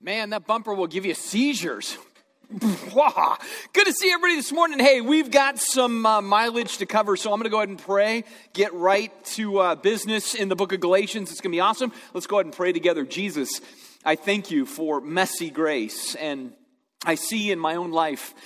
Man, that bumper will give you seizures. Good to see everybody this morning. Hey, we've got some mileage to cover, so I'm going to go ahead and pray, get right to business in the book of Galatians. It's going to be awesome. Let's go ahead and pray together. Jesus, I thank you for messy grace, and I see in my own life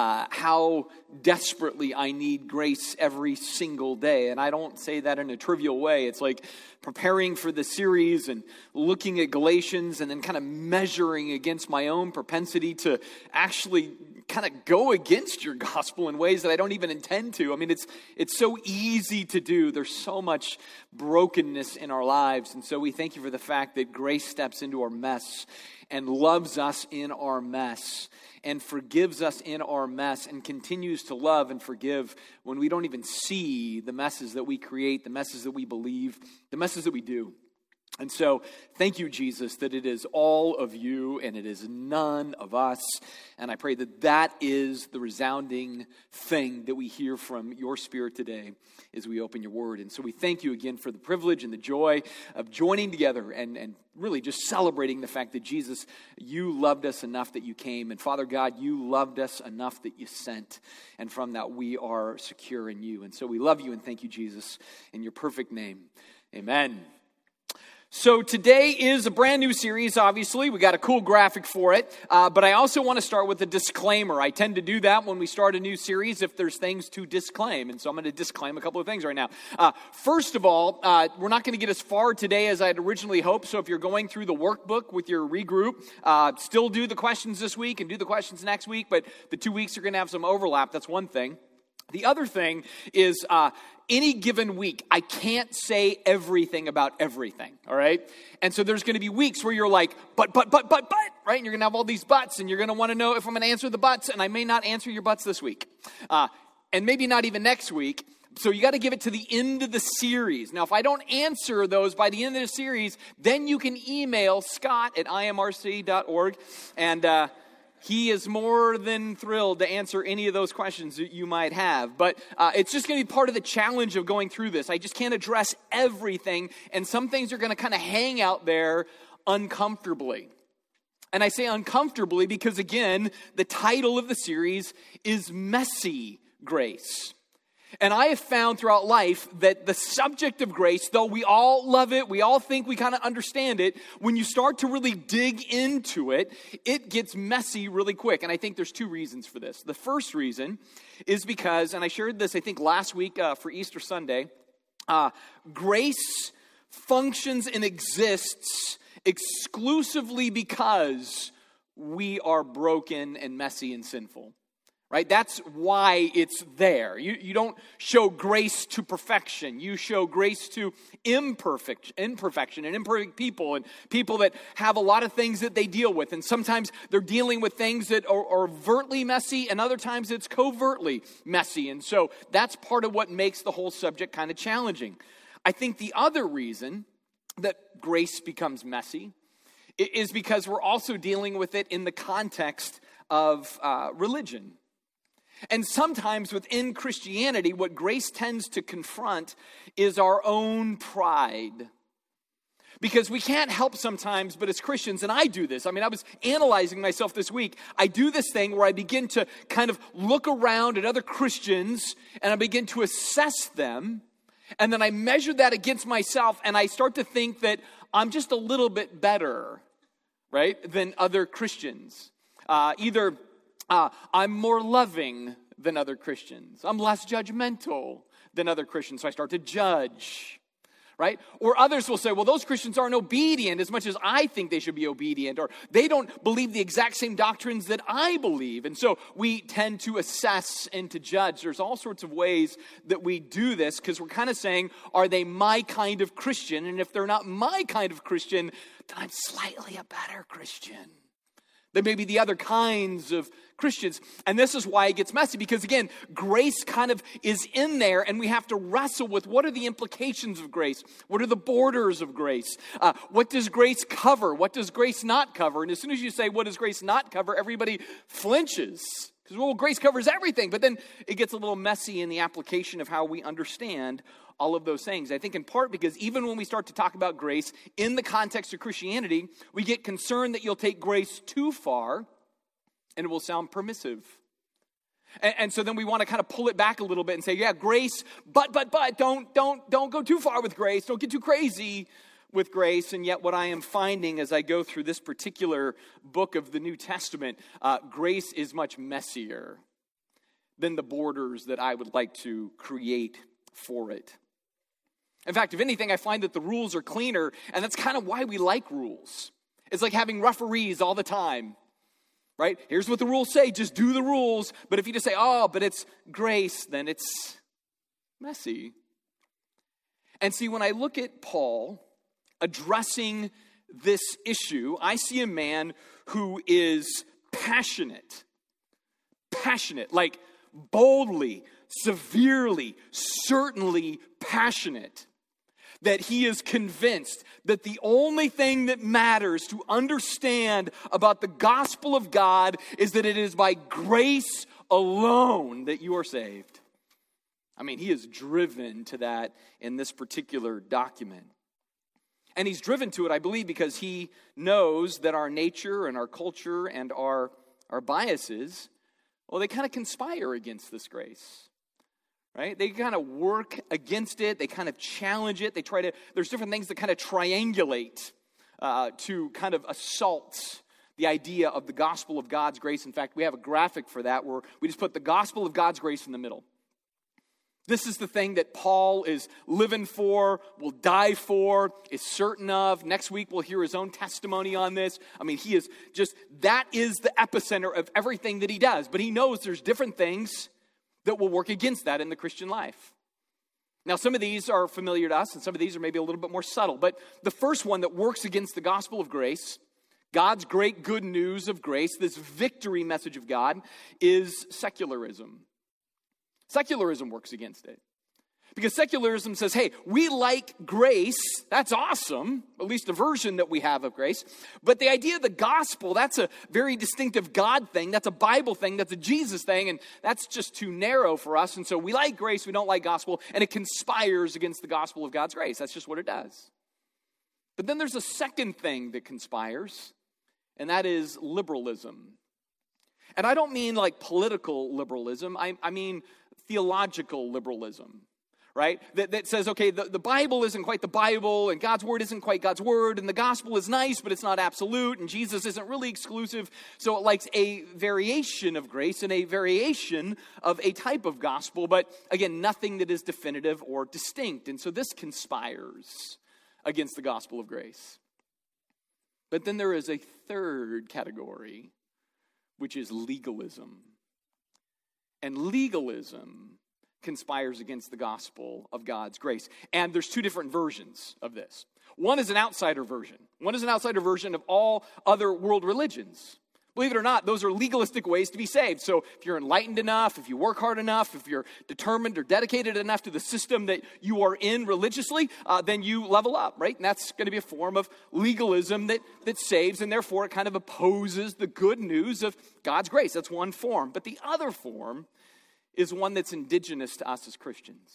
how desperately I need grace every single day. And I don't say that in a trivial way. It's like preparing for the series and looking at Galatians and then kind of measuring against my own propensity to actually kind of go against your gospel in ways that I don't even intend to. I mean, it's so easy to do. There's so much brokenness in our lives. And so we thank you for the fact that grace steps into our mess and loves us in our mess and forgives us in our mess and continues to love and forgive when we don't even see the messes that we create, the messes that we believe, the messes that we do. And so, thank you, Jesus, that it is all of you and it is none of us. And I pray that that is the resounding thing that we hear from your Spirit today as we open your word. And so we thank you again for the privilege and the joy of joining together and really just celebrating the fact that, Jesus, you loved us enough that you came. And Father God, you loved us enough that you sent. And from that, we are secure in you. And so we love you and thank you, Jesus, in your perfect name. Amen. So today is a brand new series, obviously. We got a cool graphic for it. But I also want to start with a disclaimer. I tend to do that when we start a new series if there's things to disclaim. And so I'm going to disclaim a couple of things right now. First of all, we're not going to get as far today as I'd originally hoped. So if you're going through the workbook with your regroup, still do the questions this week and do the questions next week. But the 2 weeks are going to have some overlap. That's one thing. The other thing is any given week, I can't say everything about everything, all right? And so there's going to be weeks where you're like, but, right? And you're going to have all these buts, and you're going to want to know if I'm going to answer the buts, and I may not answer your buts this week. And maybe not even next week. So you got to give it to the end of the series. Now, if I don't answer those by the end of the series, then you can email scott@imrc.org, and he is more than thrilled to answer any of those questions that you might have. But it's just going to be part of the challenge of going through this. I just can't address everything, and some things are going to kind of hang out there uncomfortably. And I say uncomfortably because, again, the title of the series is Messy Grace. And I have found throughout life that the subject of grace, though we all love it, we all think we kind of understand it, when you start to really dig into it, it gets messy really quick. And I think there's two reasons for this. The first reason is because, and I shared this, I think, last week for Easter Sunday, grace functions and exists exclusively because we are broken and messy and sinful. Right? That's why it's there. You don't show grace to perfection. You show grace to imperfection and imperfect people and people that have a lot of things that they deal with. And sometimes they're dealing with things that are overtly messy, and other times it's covertly messy. And so that's part of what makes the whole subject kind of challenging. I think the other reason that grace becomes messy is because we're also dealing with it in the context of religion. And sometimes within Christianity, what grace tends to confront is our own pride. Because we can't help sometimes, but as Christians, and I do this. I mean, I was analyzing myself this week. I do this thing where I begin to kind of look around at other Christians and I begin to assess them. And then I measure that against myself and I start to think that I'm just a little bit better, right, than other Christians. Either I'm more loving than other Christians. I'm less judgmental than other Christians, so I start to judge, right? Or others will say, well, those Christians aren't obedient as much as I think they should be obedient, or they don't believe the exact same doctrines that I believe. And so we tend to assess and to judge. There's all sorts of ways that we do this because we're kind of saying, are they my kind of Christian? And if they're not my kind of Christian, then I'm slightly a better Christian. There may be the other kinds of Christians. And this is why it gets messy. Because again, grace kind of is in there and we have to wrestle with what are the implications of grace? What are the borders of grace? What does grace cover? What does grace not cover? And as soon as you say, what does grace not cover? Everybody flinches. Because, well, grace covers everything. But then it gets a little messy in the application of how we understand all of those things. I think in part because even when we start to talk about grace in the context of Christianity, we get concerned that you'll take grace too far and it will sound permissive. And so then we want to kind of pull it back a little bit and say, yeah, grace, but don't go too far with grace. Don't get too crazy with grace. And yet what I am finding as I go through this particular book of the New Testament, grace is much messier than the borders that I would like to create for it. In fact, if anything, I find that the rules are cleaner, and that's kind of why we like rules. It's like having referees all the time. Right? Here's what the rules say. Just do the rules. But if you just say, oh, but it's grace, then it's messy. And see, when I look at Paul addressing this issue, I see a man who is passionate, like boldly, severely, certainly passionate. That he is convinced that the only thing that matters to understand about the gospel of God is that it is by grace alone that you are saved. I mean, he is driven to that in this particular document. And he's driven to it, I believe, because he knows that our nature and our culture and our biases, well, they kind of conspire against this grace. Right? They kind of work against it. They kind of challenge it. There's different things that kind of triangulate to kind of assault the idea of the gospel of God's grace. In fact, we have a graphic for that where we just put the gospel of God's grace in the middle. This is the thing that Paul is living for, will die for, is certain of. Next week we'll hear his own testimony on this. I mean, that is the epicenter of everything that he does. But he knows there's different things that will work against that in the Christian life. Now, some of these are familiar to us, and some of these are maybe a little bit more subtle. But the first one that works against the gospel of grace, God's great good news of grace, this victory message of God, is secularism. Secularism works against it. Because secularism says, hey, we like grace. That's awesome, at least a version that we have of grace. But the idea of the gospel, that's a very distinctive God thing. That's a Bible thing. That's a Jesus thing. And that's just too narrow for us. And so we like grace. We don't like gospel. And it conspires against the gospel of God's grace. That's just what it does. But then there's a second thing that conspires, and that is liberalism. And I don't mean like political liberalism. I mean theological liberalism. Right? That says, okay, the Bible isn't quite the Bible, and God's word isn't quite God's word, and the gospel is nice, but it's not absolute, and Jesus isn't really exclusive. So it likes a variation of grace and a variation of a type of gospel, but again, nothing that is definitive or distinct. And so this conspires against the gospel of grace. But then there is a third category, which is legalism. And legalism conspires against the gospel of God's grace. And there's two different versions of this. One is an outsider version. One is an outsider version of all other world religions. Believe it or not, those are legalistic ways to be saved. So if you're enlightened enough, if you work hard enough, if you're determined or dedicated enough to the system that you are in religiously, then you level up, right? And that's going to be a form of legalism that saves, and therefore it kind of opposes the good news of God's grace. That's one form. But the other form is one that's indigenous to us as Christians.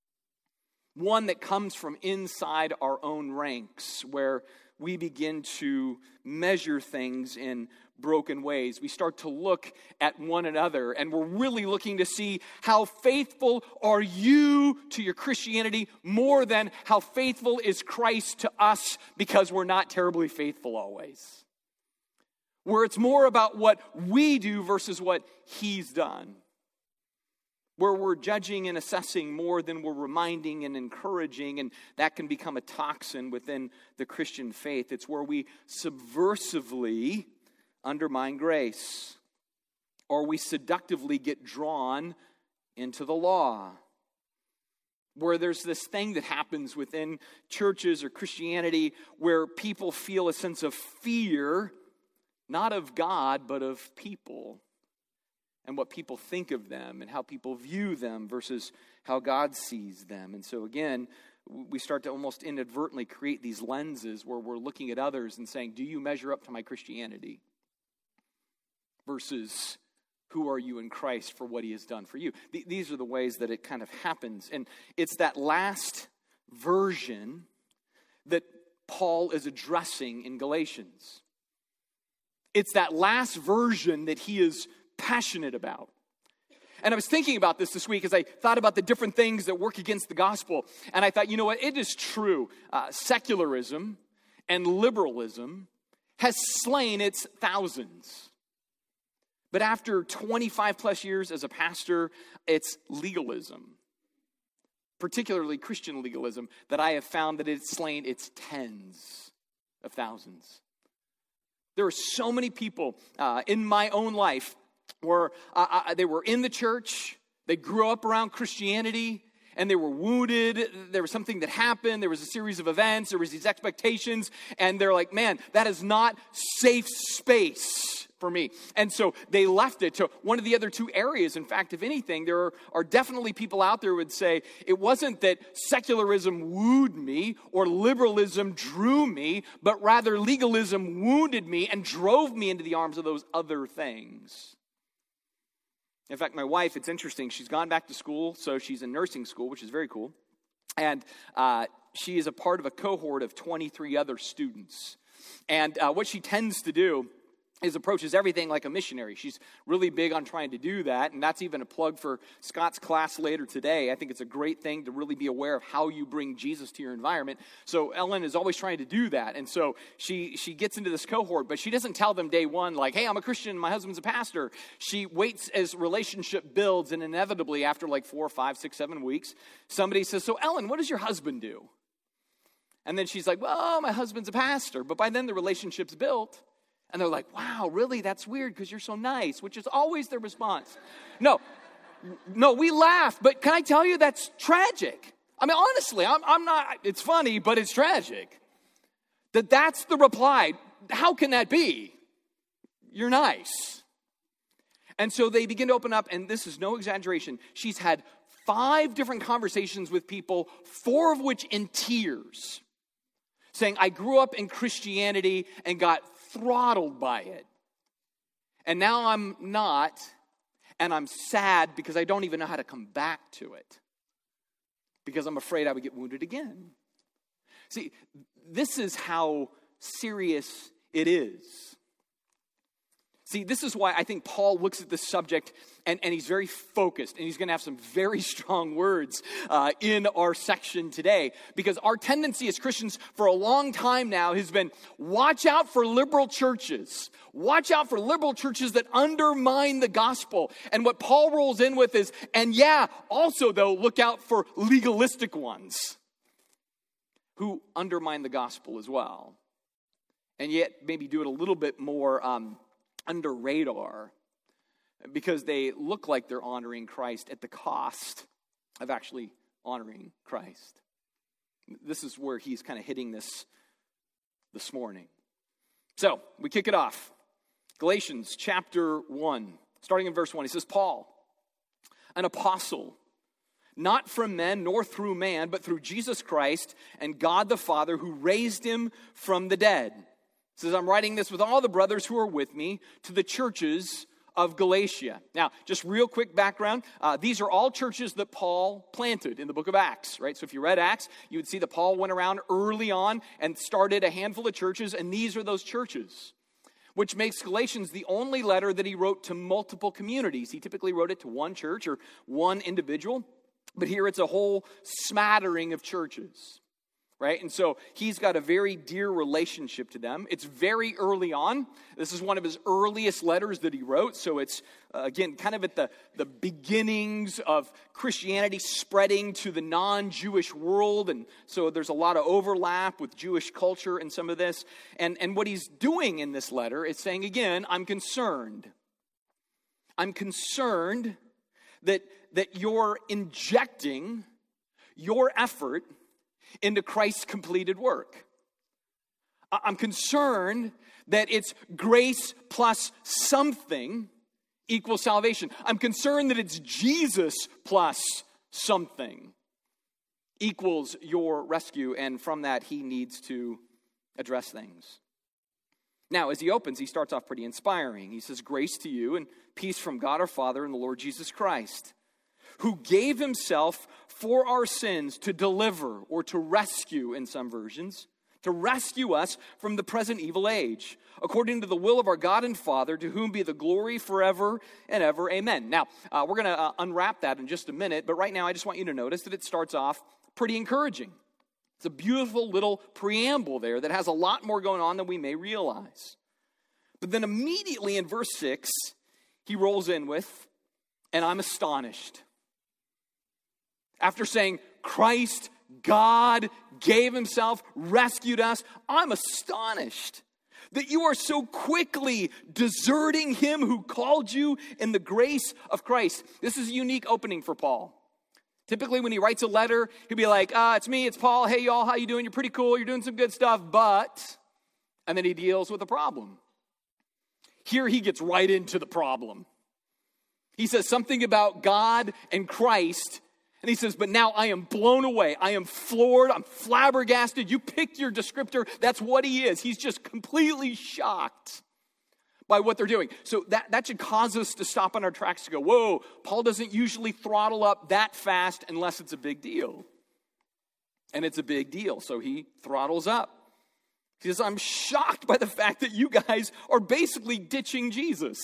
One that comes from inside our own ranks, where we begin to measure things in broken ways. We start to look at one another, and we're really looking to see how faithful are you to your Christianity more than how faithful is Christ to us, because we're not terribly faithful always. Where it's more about what we do versus what he's done. Where we're judging and assessing more than we're reminding and encouraging, and that can become a toxin within the Christian faith. It's where we subversively undermine grace, or we seductively get drawn into the law. Where there's this thing that happens within churches or Christianity where people feel a sense of fear, not of God, but of people. And what people think of them and how people view them versus how God sees them. And so again, we start to almost inadvertently create these lenses where we're looking at others and saying, do you measure up to my Christianity? Versus, who are you in Christ for what he has done for you? These are the ways that it kind of happens. And it's that last version that Paul is addressing in Galatians. It's that last version that he is passionate about. And I was thinking about this week as I thought about the different things that work against the gospel. And I thought, you know what? It is true. Secularism and liberalism has slain its thousands. But after 25 plus years as a pastor, it's legalism, particularly Christian legalism, that I have found that it's slain its tens of thousands. There are so many people in my own life where they were in the church, they grew up around Christianity, and they were wounded. There was something that happened. There was a series of events. There was these expectations. And they're like, man, that is not safe space for me. And so they left it to one of the other two areas. In fact, if anything, there are definitely people out there who would say, it wasn't that secularism wooed me or liberalism drew me, but rather legalism wounded me and drove me into the arms of those other things. In fact, my wife, it's interesting, she's gone back to school, so she's in nursing school, which is very cool. And she is a part of a cohort of 23 other students. And what she tends to do is approaches everything like a missionary. She's really big on trying to do that, and that's even a plug for Scott's class later today. I think it's a great thing to really be aware of how you bring Jesus to your environment. So Ellen is always trying to do that, and so she gets into this cohort, but she doesn't tell them day one, like, hey, I'm a Christian, my husband's a pastor. She waits as relationship builds, and inevitably after like 4, 5, 6, 7 weeks, somebody says, so Ellen, what does your husband do? And then she's like, well, my husband's a pastor, but by then the relationship's built. And they're like, wow, really? That's weird because you're so nice, which is always their response. No, we laugh, but can I tell you that's tragic? I mean, honestly, I'm not, it's funny, but it's tragic. That's the reply. How can that be? You're nice. And so they begin to open up, and this is no exaggeration. She's had 5 different conversations with people, 4 of which in tears, saying, I grew up in Christianity and got throttled by it. And now I'm not, and I'm sad because I don't even know how to come back to it. Because I'm afraid I would get wounded again. See, this is how serious it is. See, this is why I think Paul looks at this subject and he's very focused, and he's going to have some very strong words in our section today, because our tendency as Christians for a long time now has been, watch out for liberal churches. Watch out for liberal churches that undermine the gospel. And what Paul rolls in with is, and yeah, also though, look out for legalistic ones who undermine the gospel as well. And yet maybe do it a little bit more under radar, because they look like they're honoring Christ at the cost of actually honoring Christ. This is where he's kind of hitting this morning. So, we kick it off. Galatians chapter 1, starting in verse 1. He says, Paul, an apostle, not from men nor through man, but through Jesus Christ and God the Father who raised him from the dead. He says, I'm writing this with all the brothers who are with me to the churches of Galatia. Now, just real quick background. These are all churches that Paul planted in the book of Acts, right? So if you read Acts, you would see that Paul went around early on and started a handful of churches, and these are those churches, which makes Galatians the only letter that he wrote to multiple communities. He typically wrote it to one church or one individual, but here it's a whole smattering of churches. Right? And so he's got a very dear relationship to them. It's very early on. This is one of his earliest letters that he wrote. So it's, again, kind of at the beginnings of Christianity spreading to the non-Jewish world. And so there's a lot of overlap with Jewish culture in some of this. And what he's doing in this letter is saying, again, I'm concerned. I'm concerned that you're injecting your effort into Christ's completed work. I'm concerned that it's grace plus something equals salvation. I'm concerned that it's Jesus plus something equals your rescue, and from that he needs to address things. Now, as he opens, he starts off pretty inspiring. He says, "Grace to you and peace from God our Father and the Lord Jesus Christ, who gave himself for our sins to deliver," or to rescue in some versions, "to rescue us from the present evil age, according to the will of our God and Father, to whom be the glory forever and ever. Amen." Now, we're going to unwrap that in just a minute, but right now I just want you to notice that it starts off pretty encouraging. It's a beautiful little preamble there that has a lot more going on than we may realize. But then immediately in verse 6, he rolls in with, "And I'm astonished." After saying, Christ, God, gave himself, rescued us, I'm astonished that you are so quickly deserting him who called you in the grace of Christ. This is a unique opening for Paul. Typically, when he writes a letter, he'll be like, "It's me, it's Paul. Hey, y'all, how you doing? You're pretty cool. You're doing some good stuff, but..." And then he deals with the problem. Here, he gets right into the problem. He says something about God and Christ, and he says, "But now I am blown away. I am floored. I'm flabbergasted." You pick your descriptor. That's what he is. He's just completely shocked by what they're doing. So that should cause us to stop on our tracks to go, whoa, Paul doesn't usually throttle up that fast unless it's a big deal. And it's a big deal, so he throttles up. He says, "I'm shocked by the fact that you guys are basically ditching Jesus.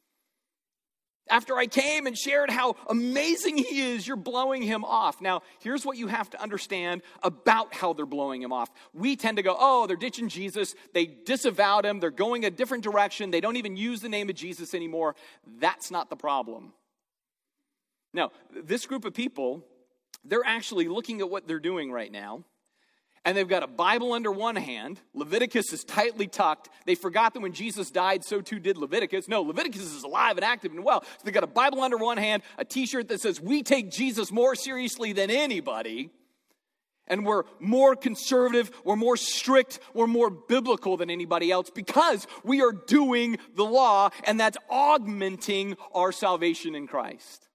After I came and shared how amazing he is, you're blowing him off." Now, here's what you have to understand about how they're blowing him off. We tend to go, oh, they're ditching Jesus. They disavowed him. They're going a different direction. They don't even use the name of Jesus anymore. That's not the problem. Now, this group of people, they're actually looking at what they're doing right now. And they've got a Bible under one hand. Leviticus is tightly tucked. They forgot that when Jesus died, so too did Leviticus. No, Leviticus is alive and active and well. So they've got a Bible under one hand, a t-shirt that says, "We take Jesus more seriously than anybody. And we're more conservative, we're more strict, we're more biblical than anybody else because we are doing the law, and that's augmenting our salvation in Christ."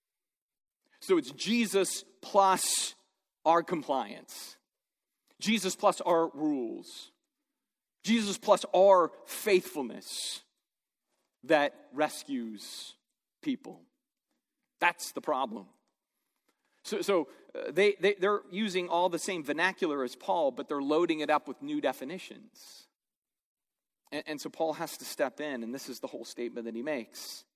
So it's Jesus plus our compliance. Jesus plus our rules. Jesus plus our faithfulness that rescues people. That's the problem. So they're using all the same vernacular as Paul, but they're loading it up with new definitions. And so Paul has to step in, and this is the whole statement that he makes.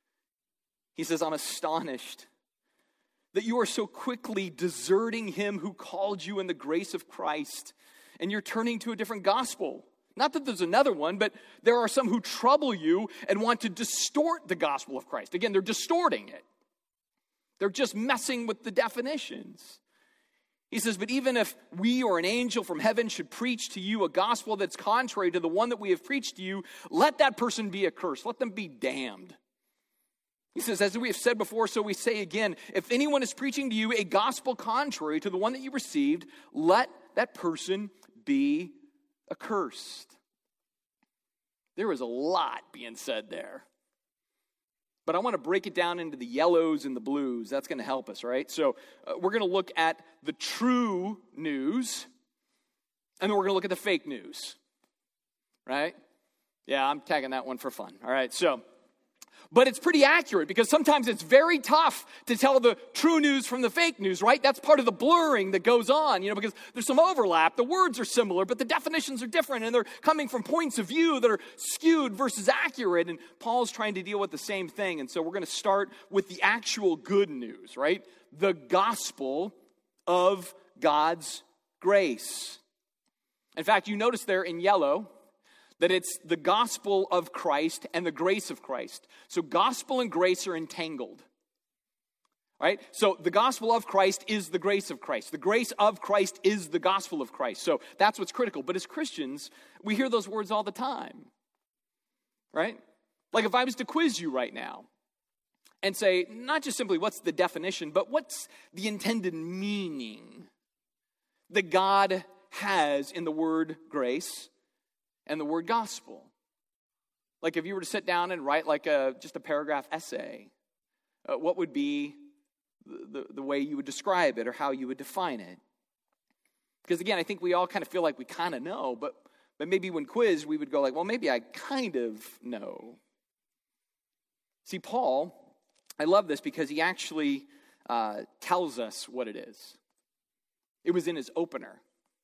He says, "I'm astonished that you are so quickly deserting him who called you in the grace of Christ, and you're turning to a different gospel. Not that there's another one, but there are some who trouble you and want to distort the gospel of Christ." Again, they're distorting it. They're just messing with the definitions. He says, "But even if we or an angel from heaven should preach to you a gospel that's contrary to the one that we have preached to you, let that person be accursed. Let them be damned." He says, "As we have said before, so we say again, if anyone is preaching to you a gospel contrary to the one that you received, let that person be accursed." There is a lot being said there. But I want to break it down into the yellows and the blues. That's going to help us, right? So we're going to look at the true news, and then we're going to look at the fake news, right? Yeah, I'm tagging that one for fun. All right, but it's pretty accurate because sometimes it's very tough to tell the true news from the fake news, right? That's part of the blurring that goes on, because there's some overlap. The words are similar, but the definitions are different, and they're coming from points of view that are skewed versus accurate, and Paul's trying to deal with the same thing. And so we're going to start with the actual good news, right? The gospel of God's grace. In fact, you notice there in yellow that it's the gospel of Christ and the grace of Christ. So gospel and grace are entangled. Right? So the gospel of Christ is the grace of Christ. The grace of Christ is the gospel of Christ. So that's what's critical. But as Christians, we hear those words all the time. Right? Like if I was to quiz you right now and say, not just simply what's the definition, but what's the intended meaning that God has in the word grace and the word gospel. Like if you were to sit down and write like just a paragraph essay, what would be the way you would describe it or how you would define it? Because again, I think we all kind of feel like we kind of know, but But maybe when quizzed, we would go like, well, maybe I kind of know. See, Paul, I love this because he actually tells us what it is. It was in his opener.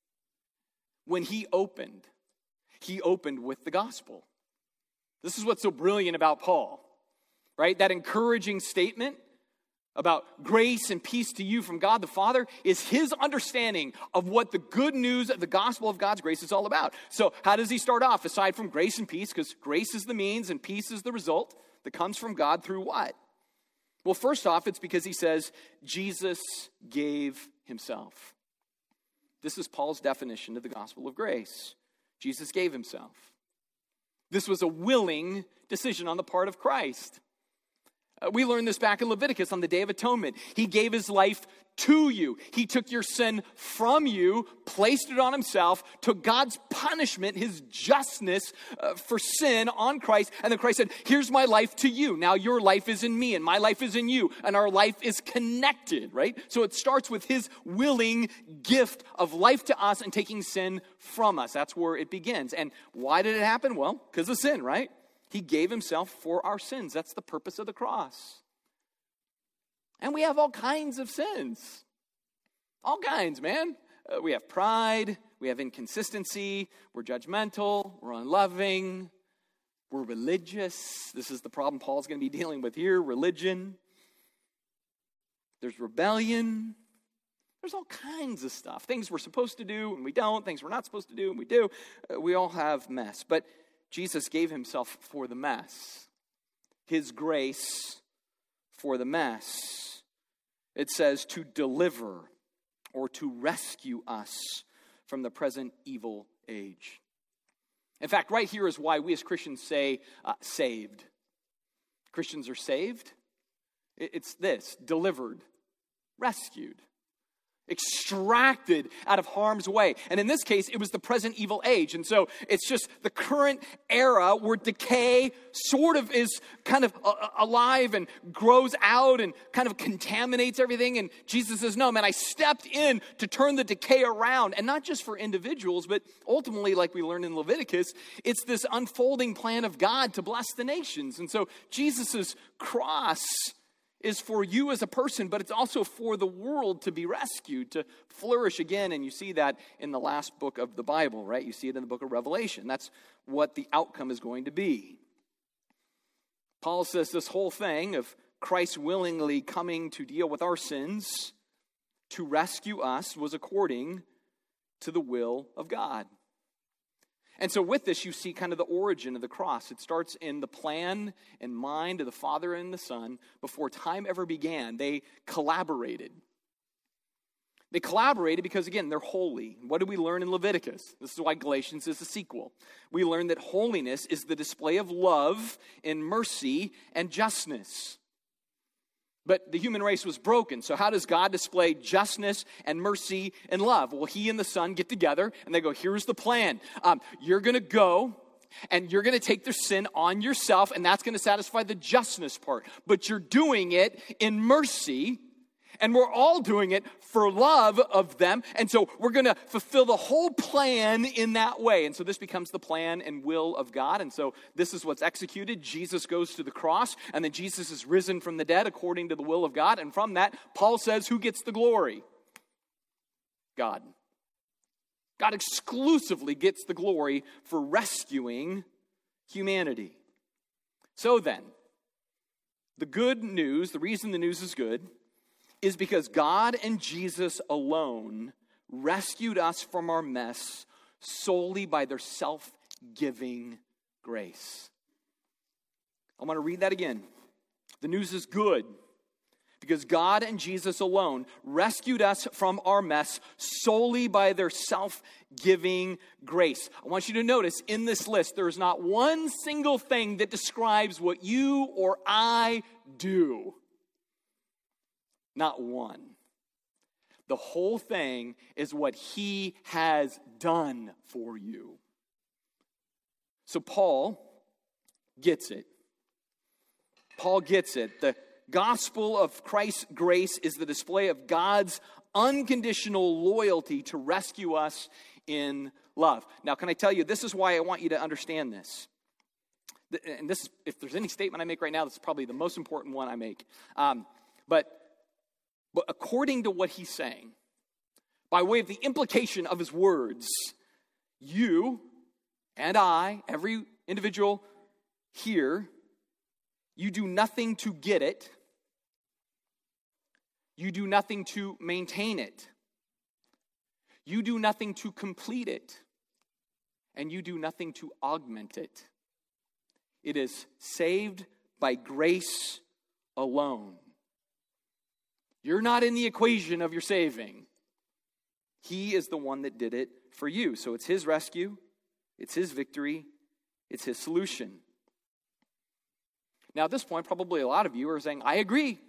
When he opened with the gospel. This is what's so brilliant about Paul, right? That encouraging statement about grace and peace to you from God the Father is his understanding of what the good news of the gospel of God's grace is all about. So how does he start off? Aside from grace and peace, because grace is the means and peace is the result that comes from God through what? Well, first off, it's because he says, Jesus gave himself. This is Paul's definition of the gospel of grace. Jesus gave himself. This was a willing decision on the part of Christ. We learned this back in Leviticus on the Day of Atonement. He gave his life to you. He took your sin from you, placed it on himself, took God's punishment, his justness for sin on Christ, and then Christ said, here's my life to you. Now your life is in me, and my life is in you, and our life is connected, right? So it starts with his willing gift of life to us and taking sin from us. That's where it begins. And why did it happen? Well, because of sin, right? He gave himself for our sins. That's the purpose of the cross. And we have all kinds of sins. All kinds, man. We have pride. We have inconsistency. We're judgmental. We're unloving. We're religious. This is the problem Paul's going to be dealing with here. Religion. There's rebellion. There's all kinds of stuff. Things we're supposed to do and we don't. Things we're not supposed to do and we do. We all have mess. But Jesus gave himself for the mess. His grace for the mess. It says to deliver or to rescue us from the present evil age. In fact, right here is why we as Christians say saved. Christians are saved. It's this, delivered, rescued, extracted out of harm's way. And in this case, it was the present evil age. And so it's just the current era where decay sort of is kind of alive and grows out and kind of contaminates everything. And Jesus says, no, man, I stepped in to turn the decay around. And not just for individuals, but ultimately, like we learned in Leviticus, it's this unfolding plan of God to bless the nations. And so Jesus's cross is for you as a person, but it's also for the world to be rescued, to flourish again. And you see that in the last book of the Bible, right? You see it in the book of Revelation. That's what the outcome is going to be. Paul says this whole thing of Christ willingly coming to deal with our sins, to rescue us, was according to the will of God. And so with this, you see kind of the origin of the cross. It starts in the plan and mind of the Father and the Son. Before time ever began, they collaborated. They collaborated because, again, they're holy. What did we learn in Leviticus? This is why Galatians is a sequel. We learned that holiness is the display of love in mercy and justness. But the human race was broken. So how does God display justness and mercy and love? Well, he and the Son get together and they go, here's the plan. You're going to go and you're going to take their sin on yourself, and that's going to satisfy the justness part. But you're doing it in mercy, and we're all doing it for love of them. And so we're going to fulfill the whole plan in that way. And so this becomes the plan and will of God. And so this is what's executed. Jesus goes to the cross, and then Jesus is risen from the dead according to the will of God. And from that, Paul says, who gets the glory? God. God exclusively gets the glory for rescuing humanity. So then, the good news, the reason the news is good, is because God and Jesus alone rescued us from our mess solely by their self-giving grace. I want to read that again. The news is good because God and Jesus alone rescued us from our mess solely by their self-giving grace. I want you to notice in this list, there is not one single thing that describes what you or I do. Not one. The whole thing is what he has done for you. So Paul gets it. Paul gets it. The gospel of Christ's grace is the display of God's unconditional loyalty to rescue us in love. Now, can I tell you, this is why I want you to understand this. And this, if there's any statement I make right now, this is probably the most important one I make. But according to what he's saying, by way of the implication of his words, you and I, every individual here, you do nothing to get it. You do nothing to maintain it. You do nothing to complete it. And you do nothing to augment it. It is saved by grace alone. You're not in the equation of your saving. He is the one that did it for you. So it's his rescue, it's his victory, it's his solution. Now at this point, probably a lot of you are saying, I agree.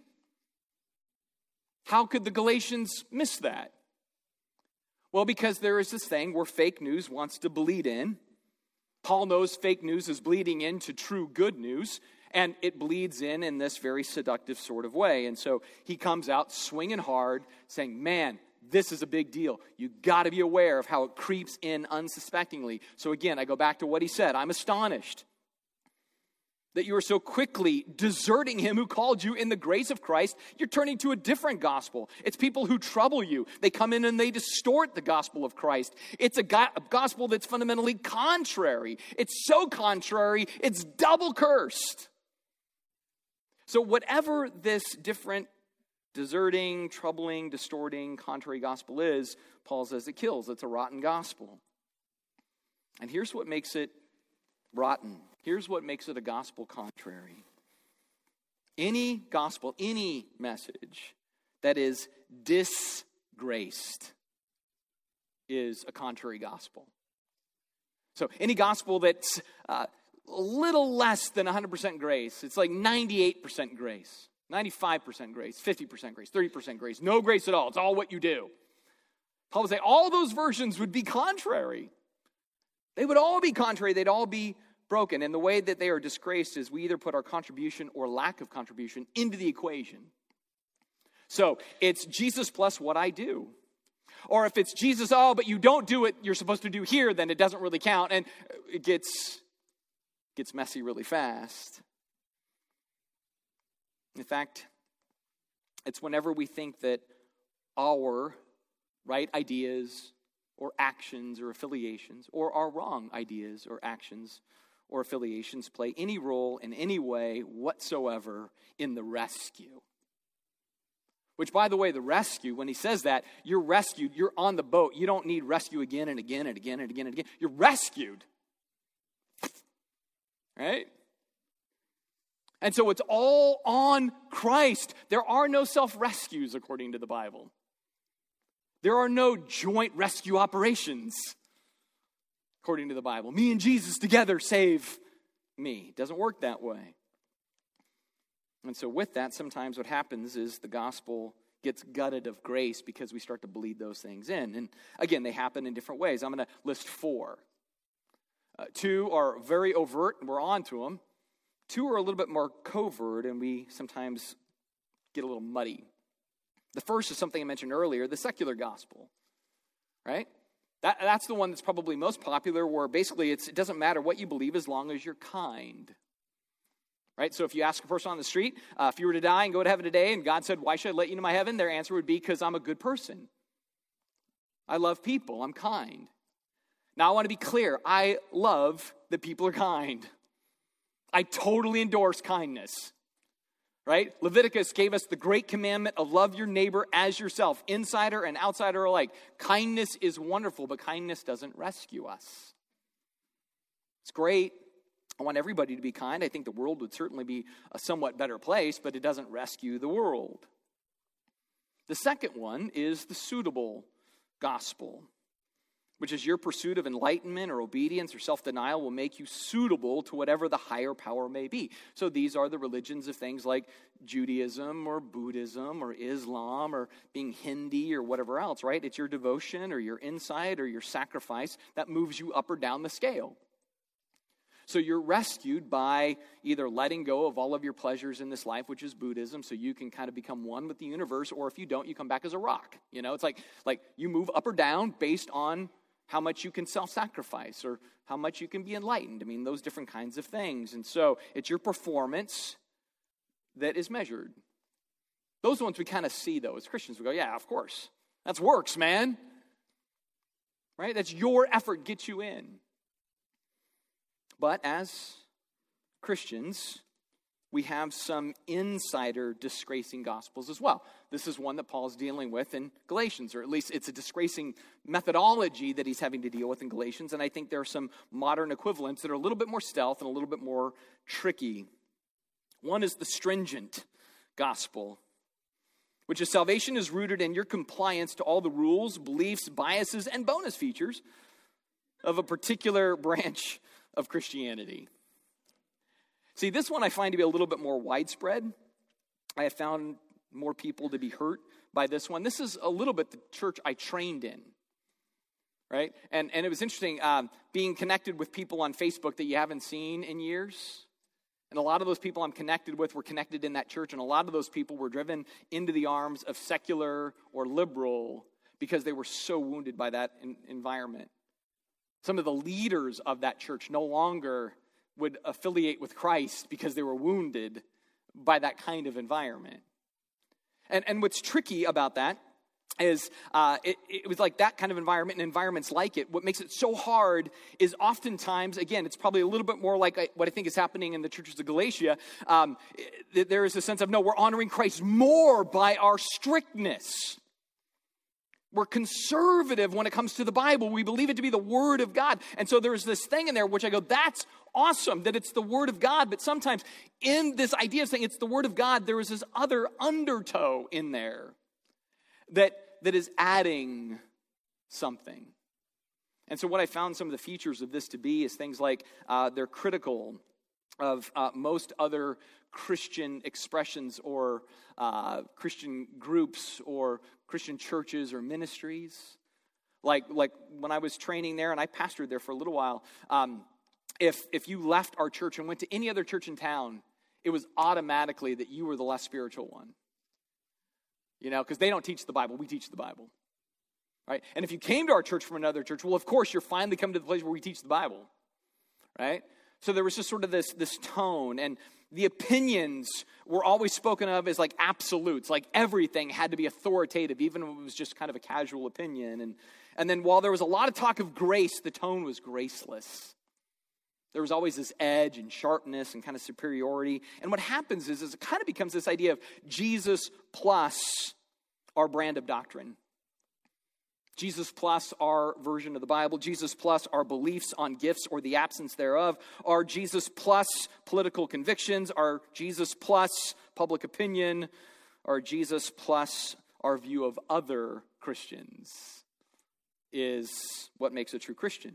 How could the Galatians miss that? Well, because there is this thing where fake news wants to bleed in. Paul knows fake news is bleeding into true good news, and it bleeds in this very seductive sort of way. And so he comes out swinging hard, saying, man, this is a big deal. You got to be aware of how it creeps in unsuspectingly. So again, I go back to what he said. I'm astonished that you are so quickly deserting him who called you in the grace of Christ. You're turning to a different gospel. It's people who trouble you. They come in and they distort the gospel of Christ. It's a gospel that's fundamentally contrary. It's so contrary, it's double cursed. So whatever this different, deserting, troubling, distorting, contrary gospel is, Paul says it kills. It's a rotten gospel. And here's what makes it rotten. Here's what makes it a gospel contrary. Any gospel, any message that is disgraced is a contrary gospel. So any gospel that's a little less than 100% grace, it's like 98% grace, 95% grace, 50% grace, 30% grace, no grace at all. It's all what you do. Paul would say all those versions would be contrary. They would all be contrary. They'd all be broken. And the way that they are disgraced is we either put our contribution or lack of contribution into the equation. So it's Jesus plus what I do. Or if it's Jesus, but you don't do what you're supposed to do here, then it doesn't really count. And it gets messy really fast. In fact, it's whenever we think that our right ideas or actions or affiliations or our wrong ideas or actions or affiliations play any role in any way whatsoever in the rescue. Which, by the way, the rescue, when he says that, you're rescued, you're on the boat. You don't need rescue again and again and again and again and again. You're rescued. Right? And so it's all on Christ. There are no self-rescues according to the Bible. There are no joint rescue operations according to the Bible. Me and Jesus together save me. It doesn't work that way. And so with that, sometimes what happens is the gospel gets gutted of grace because we start to bleed those things in. And again, they happen in different ways. I'm going to list 4. 2 are very overt, and we're on to them. 2 are a little bit more covert, and we sometimes get a little muddy. The first is something I mentioned earlier, the secular gospel, right? That's the one that's probably most popular, where basically it doesn't matter what you believe as long as you're kind, right? So if you ask a person on the street, if you were to die and go to heaven today, and God said, why should I let you into my heaven? Their answer would be, because I'm a good person. I love people. I'm kind. Now I want to be clear. I love that people are kind. I totally endorse kindness. Right? Leviticus gave us the great commandment of love your neighbor as yourself, insider and outsider alike. Kindness is wonderful, but kindness doesn't rescue us. It's great. I want everybody to be kind. I think the world would certainly be a somewhat better place, but it doesn't rescue the world. The second one is the suitable gospel, which is your pursuit of enlightenment or obedience or self-denial will make you suitable to whatever the higher power may be. So these are the religions of things like Judaism or Buddhism or Islam or being Hindi or whatever else, right? It's your devotion or your insight or your sacrifice that moves you up or down the scale. So you're rescued by either letting go of all of your pleasures in this life, which is Buddhism, so you can kind of become one with the universe, or if you don't, you come back as a rock. You know, it's like you move up or down based on how much you can self-sacrifice or how much you can be enlightened. I mean, those different kinds of things. And so it's your performance that is measured. Those ones we kind of see, though. As Christians, we go, yeah, of course. That's works, man. Right? That's your effort gets you in. But as Christians, we have some insider disgracing gospels as well. This is one that Paul's dealing with in Galatians, or at least it's a disgracing methodology that he's having to deal with in Galatians, and I think there are some modern equivalents that are a little bit more stealth and a little bit more tricky. One is the stringent gospel, which is salvation is rooted in your compliance to all the rules, beliefs, biases, and bonus features of a particular branch of Christianity. See, this one I find to be a little bit more widespread. I have found more people to be hurt by this one. This is a little bit the church I trained in, right? And it was interesting being connected with people on Facebook that you haven't seen in years. And a lot of those people I'm connected with were connected in that church, and a lot of those people were driven into the arms of secular or liberal because they were so wounded by that environment. Some of the leaders of that church no longer would affiliate with Christ because they were wounded by that kind of environment. And what's tricky about that is it was like that kind of environment and environments like it. What makes it so hard is oftentimes, again, it's probably a little bit more like what I think is happening in the churches of Galatia. There is a sense of, no, we're honoring Christ more by our strictness. We're conservative when it comes to the Bible. We believe it to be the Word of God. And so there's this thing in there which I go, that's awesome that it's the Word of God. But sometimes in this idea of saying it's the Word of God, there is this other undertow in there that is adding something. And so what I found some of the features of this to be is things like they're critical of most other Christian expressions or Christian groups or Christian churches or ministries. Like when I was training there, and I pastored there for a little while, if you left our church and went to any other church in town, it was automatically that you were the less spiritual one. You know, because they don't teach the Bible, we teach the Bible. Right? And if you came to our church from another church, well, of course, you're finally coming to the place where we teach the Bible. Right? So there was just sort of this tone, and the opinions were always spoken of as like absolutes, like everything had to be authoritative, even when it was just kind of a casual opinion. And then while there was a lot of talk of grace, the tone was graceless. There was always this edge and sharpness and kind of superiority. And what happens is it kind of becomes this idea of Jesus plus our brand of doctrine. Jesus plus our version of the Bible, Jesus plus our beliefs on gifts or the absence thereof, our Jesus plus political convictions, our Jesus plus public opinion, our Jesus plus our view of other Christians is what makes a true Christian.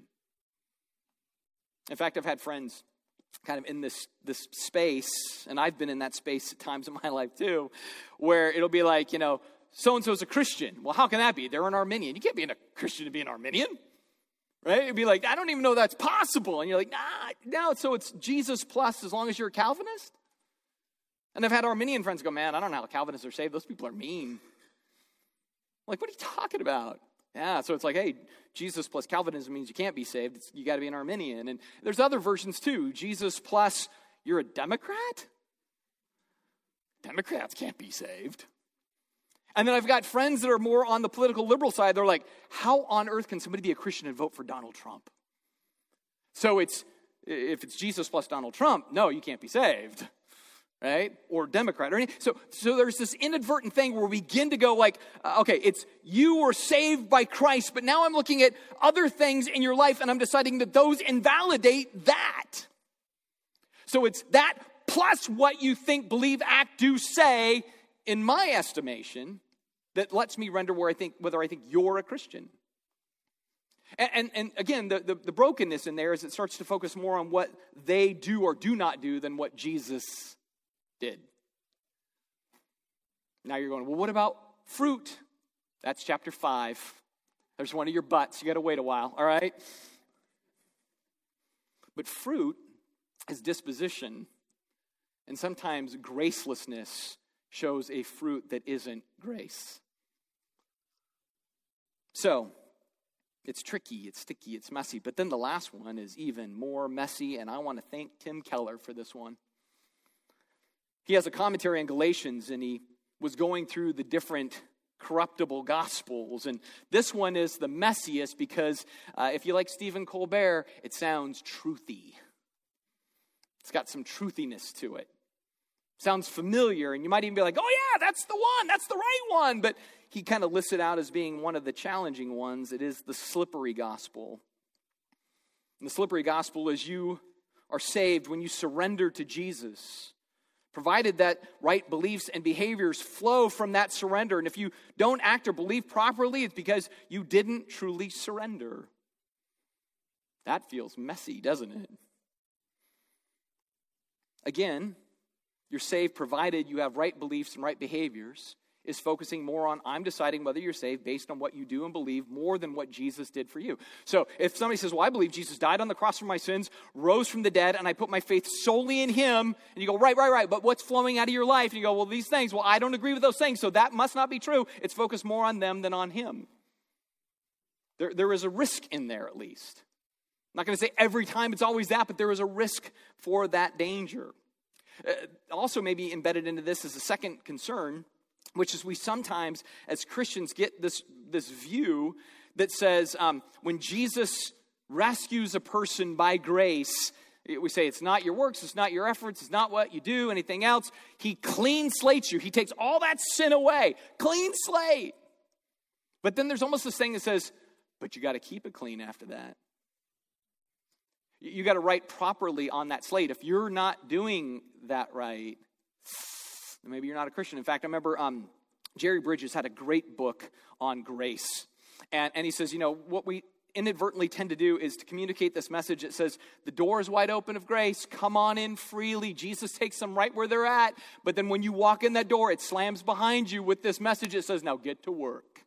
In fact, I've had friends kind of in this space, and I've been in that space at times in my life too, where it'll be like, you know, so-and-so's a Christian. Well, how can that be? They're an Arminian. You can't be a Christian to be an Arminian, right? It'd be like, I don't even know that's possible. And you're like, no, so it's Jesus plus as long as you're a Calvinist? And I've had Arminian friends go, man, I don't know how Calvinists are saved. Those people are mean. I'm like, what are you talking about? Yeah, so it's like, hey, Jesus plus Calvinism means you can't be saved. You got to be an Arminian. And there's other versions too. Jesus plus you're a Democrat? Democrats can't be saved. And then I've got friends that are more on the political liberal side. They're like, how on earth can somebody be a Christian and vote for Donald Trump? So if it's Jesus plus Donald Trump, no, you can't be saved, right? Or Democrat or anything. So there's this inadvertent thing where we begin to go like, okay, it's you were saved by Christ, but now I'm looking at other things in your life and I'm deciding that those invalidate that. So it's that plus what you think, believe, act, do, say, in my estimation, that lets me render whether I think you're a Christian. And again, the brokenness in there is it starts to focus more on what they do or do not do than what Jesus did. Now you're going, well, what about fruit? That's chapter 5. There's one of your butts. You got to wait a while, all right? But fruit is disposition. And sometimes gracelessness shows a fruit that isn't grace. So, it's tricky, it's sticky, it's messy. But then the last one is even more messy, and I want to thank Tim Keller for this one. He has a commentary on Galatians, and he was going through the different corruptible gospels. And this one is the messiest because if you like Stephen Colbert, it sounds truthy. It's got some truthiness to it. Sounds familiar, and you might even be like, oh yeah, that's the one, that's the right one. But he kind of lists it out as being one of the challenging ones. It is the slippery gospel. And the slippery gospel is you are saved when you surrender to Jesus, provided that right beliefs and behaviors flow from that surrender. And if you don't act or believe properly, it's because you didn't truly surrender. That feels messy, doesn't it? Again, you're saved provided you have right beliefs and right behaviors, is focusing more on I'm deciding whether you're saved based on what you do and believe more than what Jesus did for you. So if somebody says, well, I believe Jesus died on the cross for my sins, rose from the dead, and I put my faith solely in him, and you go, right, but what's flowing out of your life? And you go, well, these things, well, I don't agree with those things, so that must not be true. It's focused more on them than on him. There is a risk in there at least. I'm not going to say every time it's always that, but there is a risk for that danger. Also maybe embedded into this is a second concern, which is we sometimes as Christians get this view that says when Jesus rescues a person by grace, we say it's not your works, it's not your efforts, it's not what you do, anything else. He clean slates you. He takes all that sin away. Clean slate. But then there's almost this thing that says, but you got to keep it clean after that. You got to write properly on that slate. If you're not doing that right, then maybe you're not a Christian. In fact, I remember Jerry Bridges had a great book on grace. And he says, what we inadvertently tend to do is to communicate this message that says, the door is wide open of grace. Come on in freely. Jesus takes them right where they're at. But then when you walk in that door, it slams behind you with this message that says, now get to work.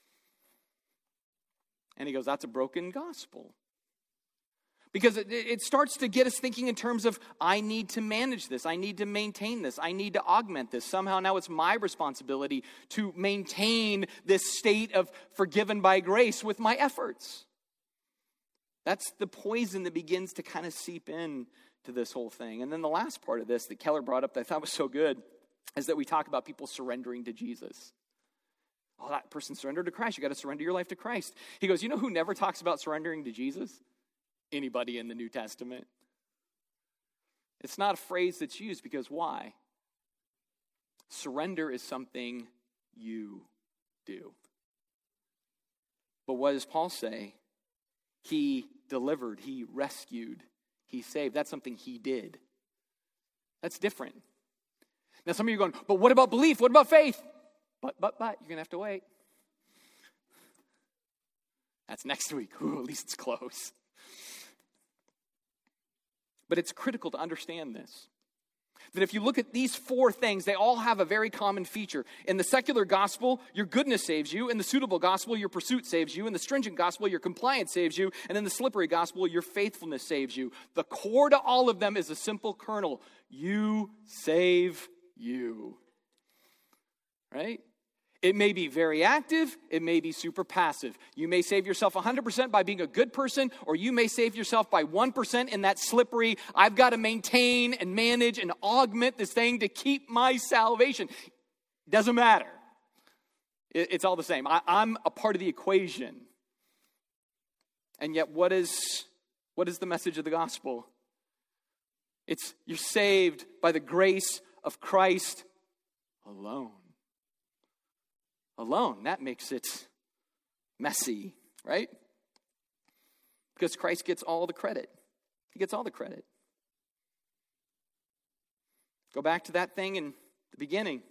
And he goes, that's a broken gospel. Because it starts to get us thinking in terms of, I need to manage this. I need to maintain this. I need to augment this. Somehow now it's my responsibility to maintain this state of forgiven by grace with my efforts. That's the poison that begins to kind of seep in to this whole thing. And then the last part of this that Keller brought up that I thought was so good is that we talk about people surrendering to Jesus. Oh, that person surrendered to Christ. You got to surrender your life to Christ. He goes, who never talks about surrendering to Jesus? Anybody in the New Testament. It's not a phrase that's used because why? Surrender is something you do. But what does Paul say? He delivered, he rescued, he saved. That's something he did. That's different. Now some of you are going, but what about belief? What about faith? But, you're going to have to wait. That's next week. Ooh, at least it's close. But it's critical to understand this. That if you look at these four things, they all have a very common feature. In the secular gospel, your goodness saves you. In the suitable gospel, your pursuit saves you. In the stringent gospel, your compliance saves you. And in the slippery gospel, your faithfulness saves you. The core to all of them is a simple kernel. You save you. Right? It may be very active, it may be super passive. You may save yourself 100% by being a good person, or you may save yourself by 1% in that slippery, I've got to maintain and manage and augment this thing to keep my salvation. Doesn't matter. It's all the same. I'm a part of the equation. And yet what is the message of the gospel? It's you're saved by the grace of Christ alone. Alone. That makes it messy, right? Because Christ gets all the credit. He gets all the credit. Go back to that thing in the beginning.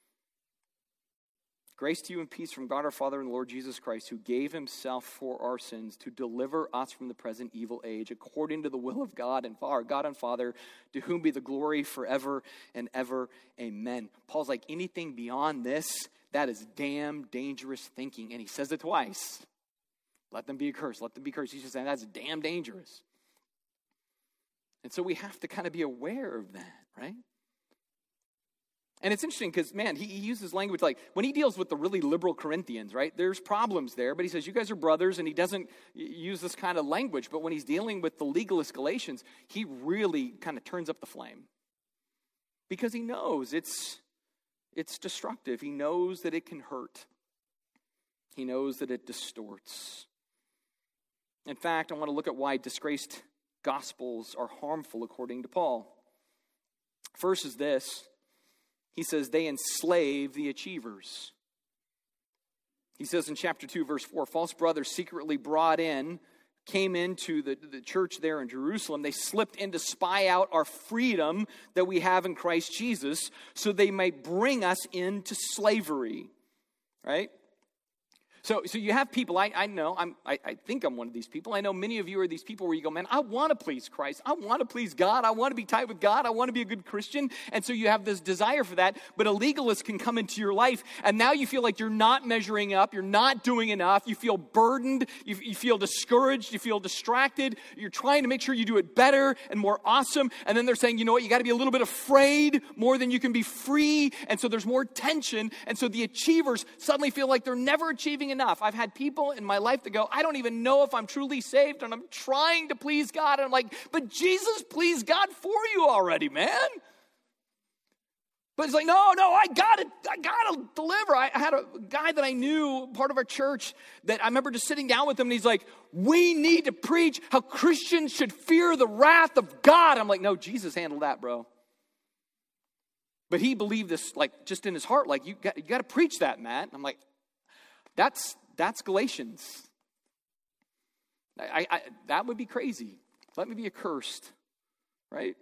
Grace to you and peace from God our Father and Lord Jesus Christ, who gave himself for our sins to deliver us from the present evil age, according to the will of God and our God and Father, to whom be the glory forever and ever. Amen. Paul's like, anything beyond this, that is damn dangerous thinking. And he says it twice. Let them be accursed. Let them be cursed. He's just saying that's damn dangerous. And so we have to kind of be aware of that, right? And it's interesting because, man, he uses language like when he deals with the really liberal Corinthians, right? There's problems there, but he says, you guys are brothers, and he doesn't use this kind of language. But when he's dealing with the legalist Galatians, he really kind of turns up the flame. Because he knows it's destructive. He knows that it can hurt. He knows that it distorts. In fact, I want to look at why disgraced gospels are harmful according to Paul. First is this. He says they enslave the achievers. He says in chapter 2, verse 4, false brothers secretly came into the church there in Jerusalem. They slipped in to spy out our freedom that we have in Christ Jesus so they might bring us into slavery, right? So you have people, I know, I think I'm one of these people. I know many of you are these people where you go, man, I want to please Christ. I want to please God. I want to be tight with God. I want to be a good Christian. And so you have this desire for that. But a legalist can come into your life, and now you feel like you're not measuring up. You're not doing enough. You feel burdened. You feel discouraged. You feel distracted. You're trying to make sure you do it better and more awesome. And then they're saying, you know what, you got to be a little bit afraid more than you can be free. And so there's more tension. And so the achievers suddenly feel like they're never achieving enough. I've had people in my life that go, I don't even know if I'm truly saved, and I'm trying to please God. And I'm like, but Jesus pleased God for you already, man. But it's like, no, I gotta deliver. I had a guy that I knew, part of our church, that I remember just sitting down with him, and he's like, we need to preach how Christians should fear the wrath of God. I'm like, no, Jesus handled that, bro. But he believed this, like, just in his heart, like, you got to preach that, Matt. I'm like, that's Galatians. That would be crazy. Let me be accursed, right?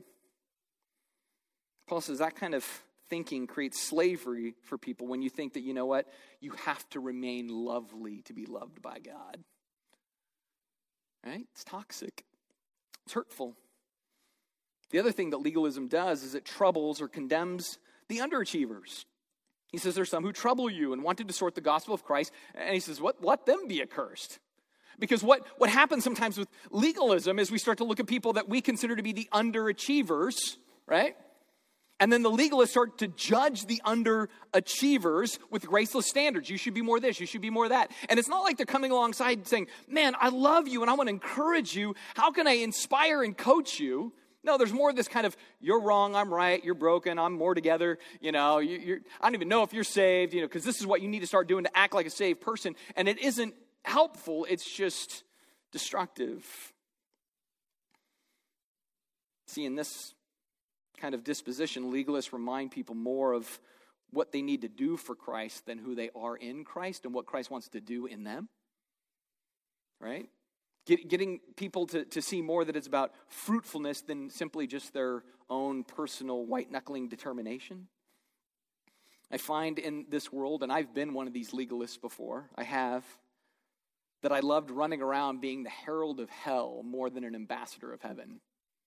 Paul says that kind of thinking creates slavery for people when you think that, you know what, you have to remain lovely to be loved by God. Right? It's toxic. It's hurtful. The other thing that legalism does is it troubles or condemns the underachievers. He says there's some who trouble you and want to distort the gospel of Christ. And he says, let them be accursed. Because what happens sometimes with legalism is we start to look at people that we consider to be the underachievers, right? And then the legalists start to judge the underachievers with graceless standards. You should be more this, you should be more that. And it's not like they're coming alongside saying, man, I love you and I want to encourage you. How can I inspire and coach you? No, there's more of this kind of, you're wrong, I'm right, you're broken, I'm more together, I don't even know if you're saved, because this is what you need to start doing to act like a saved person. And it isn't helpful, it's just destructive. See, in this kind of disposition, legalists remind people more of what they need to do for Christ than who they are in Christ and what Christ wants to do in them, right? Getting people to see more that it's about fruitfulness than simply just their own personal white-knuckling determination. I find in this world, and I've been one of these legalists before, I have, that I loved running around being the herald of hell more than an ambassador of heaven.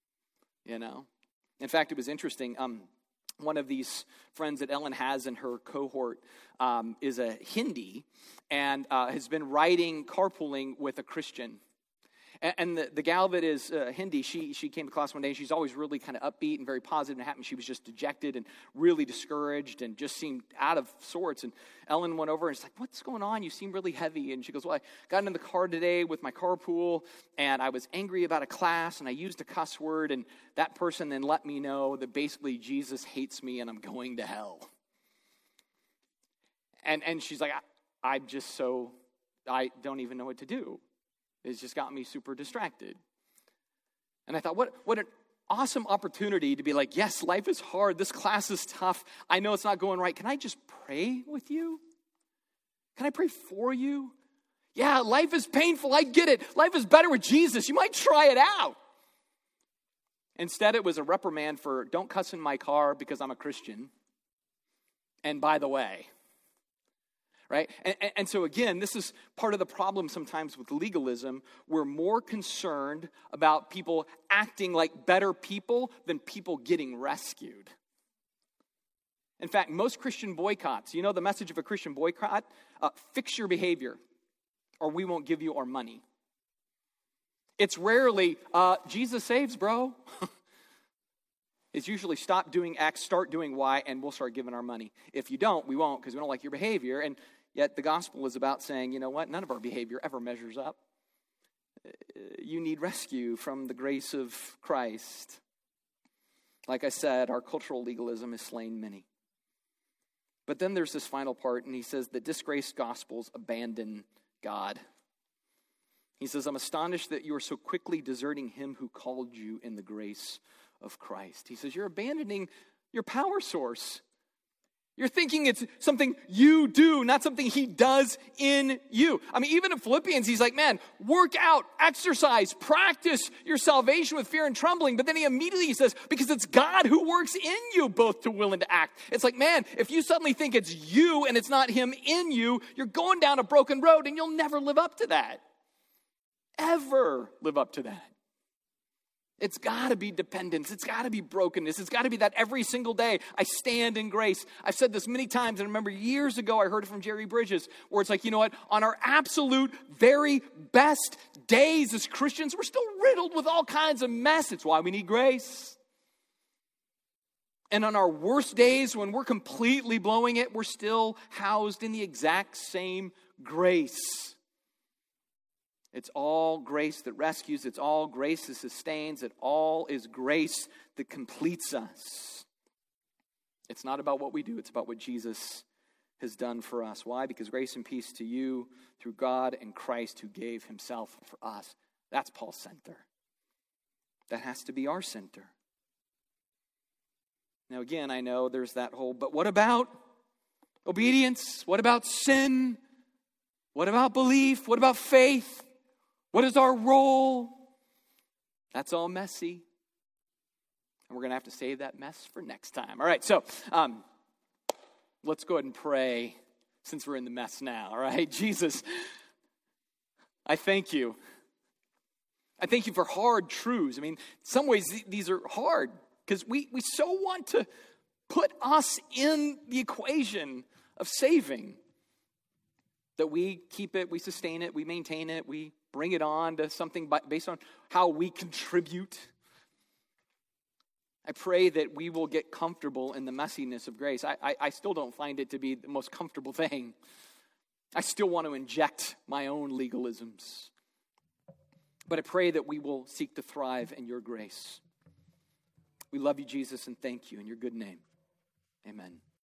In fact, it was interesting. One of these friends that Ellen has in her cohort is a Hindi and has been carpooling with a Christian. And the gal that is Hindi, she came to class one day, and she's always really kind of upbeat and very positive. And it happened, she was just dejected and really discouraged and just seemed out of sorts. And Ellen went over and she's like, what's going on? You seem really heavy. And she goes, well, I got in the car today with my carpool, and I was angry about a class, and I used a cuss word, and that person then let me know that basically Jesus hates me and I'm going to hell. And she's like, I don't even know what to do. It's just got me super distracted. And I thought, what an awesome opportunity to be like, yes, life is hard. This class is tough. I know it's not going right. Can I just pray with you? Can I pray for you? Yeah, life is painful. I get it. Life is better with Jesus. You might try it out. Instead, it was a reprimand for don't cuss in my car because I'm a Christian. And by the way, right? And so again, this is part of the problem sometimes with legalism. We're more concerned about people acting like better people than people getting rescued. In fact, most Christian boycotts, the message of a Christian boycott? Fix your behavior or we won't give you our money. It's rarely, Jesus saves, bro. is usually stop doing X, start doing Y, and we'll start giving our money. If you don't, we won't because we don't like your behavior. And yet the gospel is about saying, you know what? None of our behavior ever measures up. You need rescue from the grace of Christ. Like I said, our cultural legalism has slain many. But then there's this final part, and he says that disgraced gospels abandon God. He says, I'm astonished that you are so quickly deserting him who called you in the grace of Christ. He says, you're abandoning your power source. You're thinking it's something you do, not something he does in you. I mean, even in Philippians, he's like, man, work out, exercise, practice your salvation with fear and trembling. But then he immediately says, because it's God who works in you both to will and to act. It's like, man, if you suddenly think it's you and it's not him in you, you're going down a broken road and you'll never live up to that. Ever live up to that. It's got to be dependence. It's got to be brokenness. It's got to be that every single day I stand in grace. I've said this many times, and I remember years ago I heard it from Jerry Bridges, where it's like, you know what? On our absolute very best days as Christians, we're still riddled with all kinds of mess. It's why we need grace. And on our worst days, when we're completely blowing it, we're still housed in the exact same grace. It's all grace that rescues. It's all grace that sustains. It all is grace that completes us. It's not about what we do. It's about what Jesus has done for us. Why? Because grace and peace to you through God and Christ who gave himself for us. That's Paul's center. That has to be our center. Now again, I know there's that whole, but what about obedience? What about sin? What about belief? What about faith? What is our role? That's all messy. And we're going to have to save that mess for next time. All right, so let's go ahead and pray since we're in the mess now. All right, Jesus, I thank you. I thank you for hard truths. I mean, in some ways these are hard because we so want to put us in the equation of saving that we keep it, we sustain it, we maintain it, we bring it on to something based on how we contribute. I pray that we will get comfortable in the messiness of grace. I still don't find it to be the most comfortable thing. I still want to inject my own legalisms. But I pray that we will seek to thrive in your grace. We love you, Jesus, and thank you in your good name. Amen.